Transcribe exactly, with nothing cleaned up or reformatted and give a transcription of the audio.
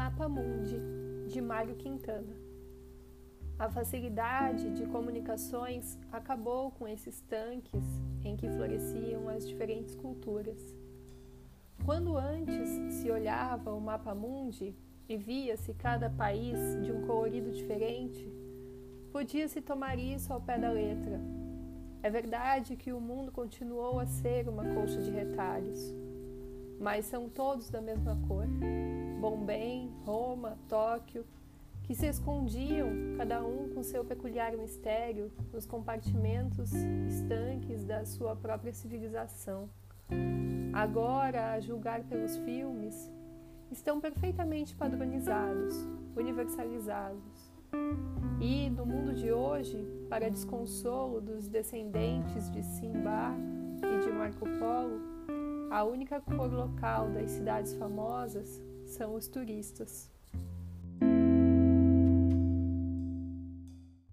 Mapa Mundi, de Mário Quintana. A facilidade de comunicações acabou com esses tanques em que floresciam as diferentes culturas. Quando antes se olhava o Mapa Mundi e via-se cada país de um colorido diferente, podia-se tomar isso ao pé da letra. É verdade que o mundo continuou a ser uma colcha de retalhos, mas são todos da mesma cor. Bombém, Roma, Tóquio, que se escondiam, cada um com seu peculiar mistério, nos compartimentos estanques da sua própria civilização. Agora, a julgar pelos filmes, estão perfeitamente padronizados, universalizados. E, no mundo de hoje, para desconsolo dos descendentes de Simba e de Marco Polo, a única cor local das cidades famosas são os turistas.